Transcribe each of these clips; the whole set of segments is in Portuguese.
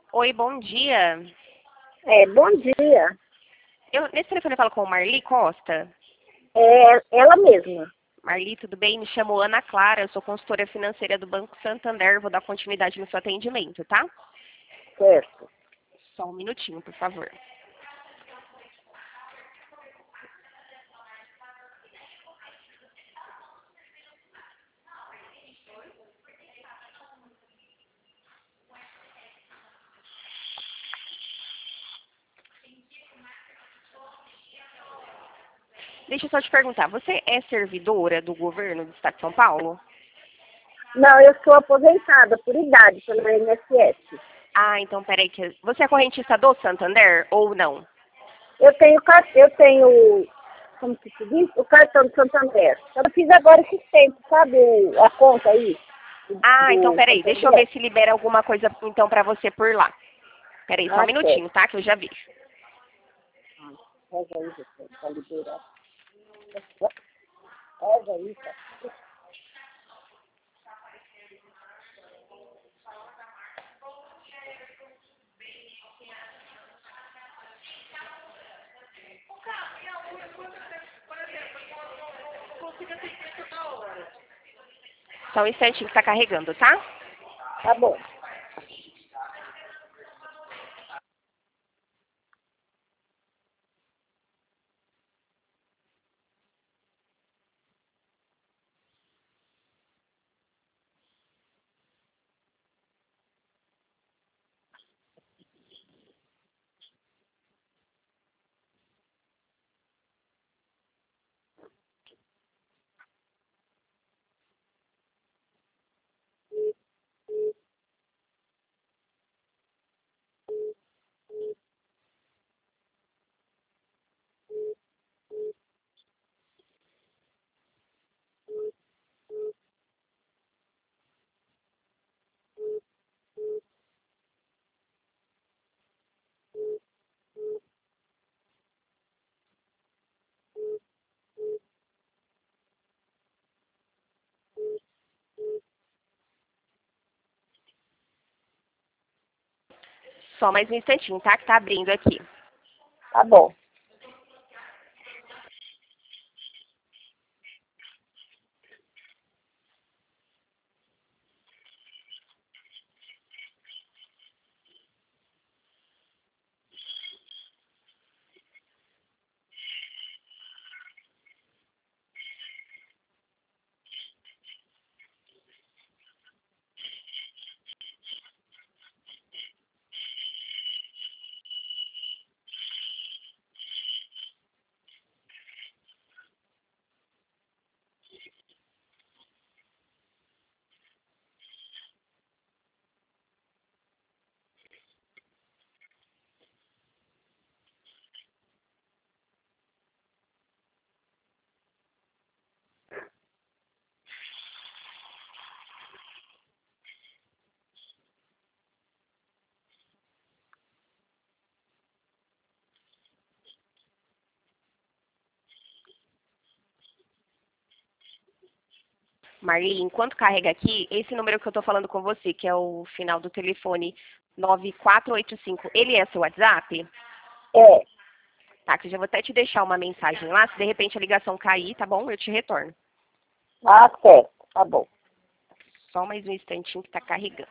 Oi, bom dia. Bom dia. Nesse telefone eu falo com o Marli Costa. É ela mesma, Marli, tudo bem? Me chamo Ana Clara, eu sou consultora financeira do Banco Santander. Vou dar continuidade no seu atendimento, tá? certo? Só um minutinho, por favor. Deixa eu só te perguntar, você é servidora do governo do Estado de São Paulo? Não, eu sou aposentada por idade pelo INSS. Ah, então peraí. Você é correntista do Santander ou não? Eu tenho, como que se diz? O cartão do Santander. Eu fiz agora esse tempo, sabe a conta aí Ah, então do peraí. Deixa eu ver Santander? se libera alguma coisa então pra você por lá. Peraí, só um Ah, minutinho, certo. tá? Que eu já vejo. Pega aí, você, tá liberado. Pega aí, tá. Só um instantinho que tá carregando, tá? Tá bom. Só mais um instantinho, tá? Que tá abrindo aqui. Tá bom. Marli, enquanto carrega aqui, esse número que eu tô falando com você, que é o final do telefone 9485, ele é seu WhatsApp? É. Tá, que eu já vou até te deixar uma mensagem lá, se de repente a ligação cair, tá bom? Eu te retorno. Ah, certo. Tá bom. Só mais um instantinho que tá carregando.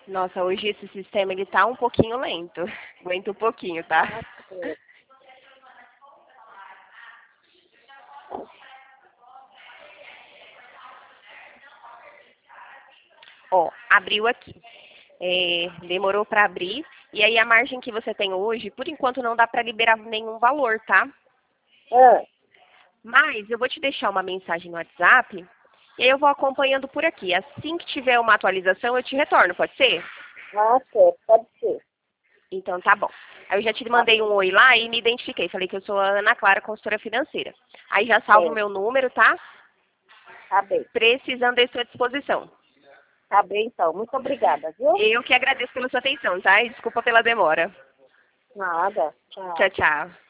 Nossa, hoje esse sistema ele tá um pouquinho lento. Aguenta um pouquinho, tá? Nossa, Ó, abriu aqui. Demorou para abrir. E aí a margem que você tem hoje, por enquanto não dá para liberar nenhum valor, tá? ah, Mas eu vou te deixar uma mensagem no WhatsApp e aí eu vou acompanhando por aqui. Assim que tiver uma atualização, eu te retorno, pode ser? certo, pode ser. Então tá bom. Aí eu já te Tá, mandei um oi lá e me identifiquei. Falei que eu sou a Ana Clara, consultora financeira. Aí já salvo o certo, meu número, tá? tá bem. Precisando à sua disposição. Tá bem, então. Muito obrigada, viu? Eu que agradeço pela sua atenção, tá? E desculpa pela demora. Nada. Tchau. Tchau, tchau.